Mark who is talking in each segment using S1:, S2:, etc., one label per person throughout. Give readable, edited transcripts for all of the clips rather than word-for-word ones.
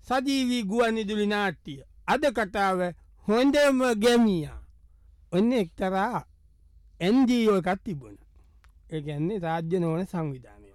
S1: සජීවී ගුවන්විදුලි නාට්‍ය. අද කතාව හොඳම ගැමියා. ඔන්න එක්තරා NGO එකක් තිබුණ. ඒ කියන්නේ රාජ්‍ය නොවන සංවිධානය.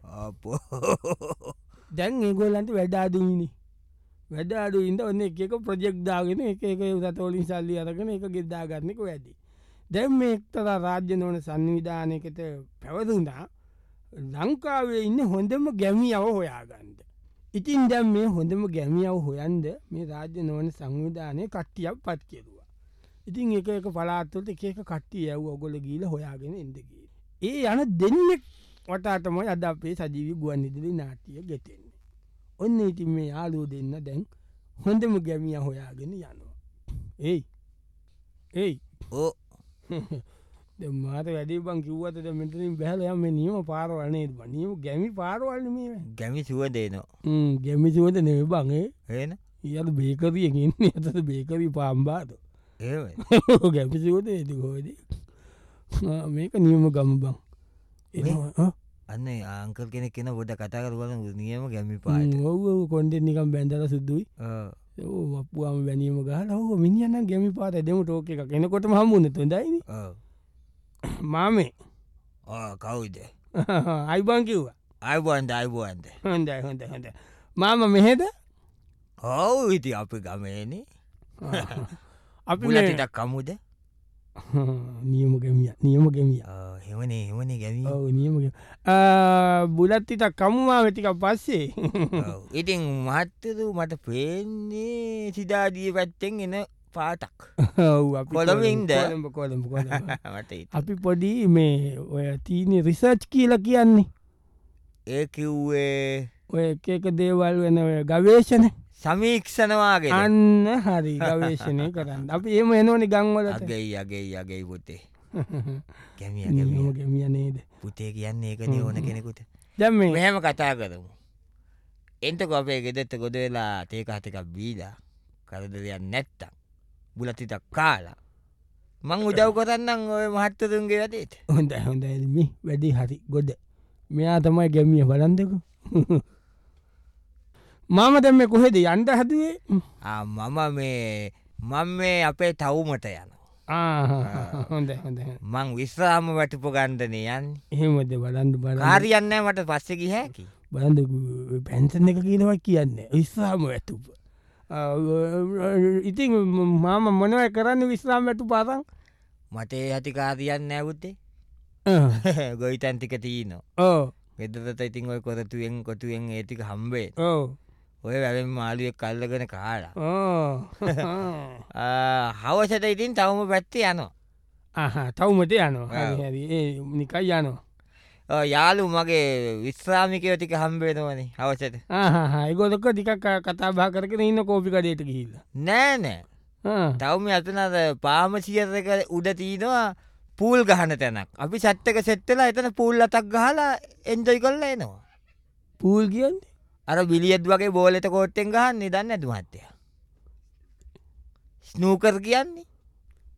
S1: දැන් ඒගොල්ලන්ට වැඩ අඩුයිනේ. වැඩ අඩුයින්ද ඔන්න එක එක ප්‍රොජෙක්ට් දාගෙන එක එක රටවලින් සල්ලි අරගෙන එක ගෙදා ගන්න එක වැඩි. දැන් මේ එක්තරා රාජ්‍ය නොවන සංවිධානයකට පැවරුණා ලංකාවේ ඉන්න හොඳම ගැමියව හොයාගන්න. ඉතින් දැන් මේ හොඳම ගැමියව හොයන්ද මේ රාජ්‍ය නොවන සංවිධානයේ කට්ටියක් පත් කෙරුවා. ඉතින් එක එක පළාත්වලට එක එක කට්ටිය යවුවා ඔයගොල්ලෝ ගිහලා හොයාගෙන එන්න කියලා. ඒ යන දෙන්නෙක් වටා තමයි අද අපේ සජීවී ගුවන්විදුලි නාට්‍ය ගෙතෙන්නේ. ඔන්න ඉතින් මේ යාළුවෝ දෙන්න දැන් හොඳම ගැමියා හොයාගෙන යනවා. ඒයි දැන් මාත වැඩේ බං කිව්වට දැන් මෙතනින් බහලා යම් මේ නියම පාරවල් නේද බං? නියම ගැමි පාරවල් නෙමෙයි.
S2: ගැමි සුවඳ එනවා.
S1: ගැමි සුවඳ නෙමෙයි බං ඒ.
S2: එහෙන?
S1: ඊයර බේකරි එකේ ඉන්නේ. අතට බේකරි පාම්බාද.
S2: එහෙමයි.
S1: ගැමි සුවඳ එද කොහෙද? මේක නියම ගම බං. එනවා.
S2: අන්නේ අංකල් කෙනෙක් කෙන පොඩ කතා කරලා නියම ගැමි පාට.
S1: ඔව් කොණ්ඩේ නිකන් බැඳලා සුදුයි. ඔව් අප්පුවාම වැනියම ගහලා ඔව් මිනිහා නම් ගැමි පාට දෙමු ටෝක් එකක් එනකොටම හම්බුනේ හොඳයිනේ.
S2: ඔව්.
S1: මාමේ.
S2: කවුද?
S1: අයිබන් කිව්වා.
S2: අයිබන්ද.
S1: හොඳයි. මාමා මෙහෙද?
S2: ඔව් ඉතින් අපි ගමේනේ.
S1: අපි
S2: බුලටිටක් කමුද?
S1: නියම ගැමියා.
S2: හෙවනේ ගැමි.
S1: ඔව් නියම බුලත් ටිකක් කමු මාමේ ටිකක් පස්සේ.
S2: ඉතින් මහත්තයෝ මට පේන්නේ සිතාදියේ පැත්තෙන් එන පාටක්.
S1: ඔව් අපි
S2: කොළඹින්ද?
S1: කොළඹ.
S2: මට
S1: අපි පොඩි මේ ඔය තීනේ රිසර්ච් කියලා කියන්නේ.
S2: ඒ කිව්වේ
S1: ඔය එක දේවල් වෙන ඔය ගවේෂණ
S2: සමීක්ෂණවාගෙන.
S1: අන්න හරි ගවේෂණය කරන්න. අපි එහෙම එනෝනේ ගම් වලට.
S2: අගේ පුතේ.
S1: ගැමියා නේද?
S2: පුතේ කියන්නේ ඒකනේ ඕන කෙනෙකුට.
S1: දැන් මේ
S2: මෙහෙම කතා කරමු. එන්ටකෝ අපේ ගෙදරට ගොඩ වෙලා තේ කහ ටිකක් බීලා කරදරයක් නැත්තම් බුලත් ටිකක් කාලා මං උදව් කරන්නම් ඔය මහත්තතුන්ගේ වැඩේට.
S1: හොඳයි මේ වැඩේ හරි ගොඩ. මෙයා තමයි ගැමියා බලන්නකෝ. මාම දැන් මේ කොහෙද යන්න හදුවේ?
S2: මම මේ අපේ තවුමට යනවා.
S1: හොඳයි.
S2: මං විශ්‍රාම වැටුප ගන්නනේ යන්නේ.
S1: එහෙමද බලන්න.
S2: කාර්යයක් නැහැ මට පස්සේ ගිය හැකි.
S1: බලන්න පෙන්ෂන් එක කියනවා කියන්නේ විශ්‍රාම වැටුප. ඉතින් මාම මොනවයි කරන්නේ විශ්‍රාම වැටුප අරන්?
S2: මට ඒ ඇති කාර්යයක් නැහැ පුතේ. ගොවිතැන් ටික තියෙනවා.
S1: ඔව්.
S2: ගෙදරට ඉතින් ඔය කොටුවෙන් ඒ ටික හම්බේ.
S1: ඔව්.
S2: ඔය වැවෙන් මාළුවෙක් අල්ලගෙන කාලා. හවසට ඉතින් තවම පැත්තේ යනවා.
S1: තවමට යනවා. හරි. ඒ නිකන් යනවා.
S2: යාළු මගේ විශ්‍රාමිකයෝ ටික හම්බෙනවනේ හවසට.
S1: ඒගොල්ලෝ ටිකක් කතා බහ කරගෙන ඉන්න කෝපි කඩේට ගිහිල්ලා.
S2: නෑ. තවම අතන පාමසියර එක උඩ තියෙනවා පූල් ගහන තැනක්. අපි සෙට් එක සෙට් වෙලා එතන පූල් අතක් ගහලා එන්ජොයි කරලා එනවා.
S1: පූල් කියන්නේ?
S2: අර බිලියඩ් වගේ බෝලෙට කෝට්ටෙන් ගහන්නේ දන්නේ නැද්ද මහත්තයා? ස්නූකර් කියන්නේ?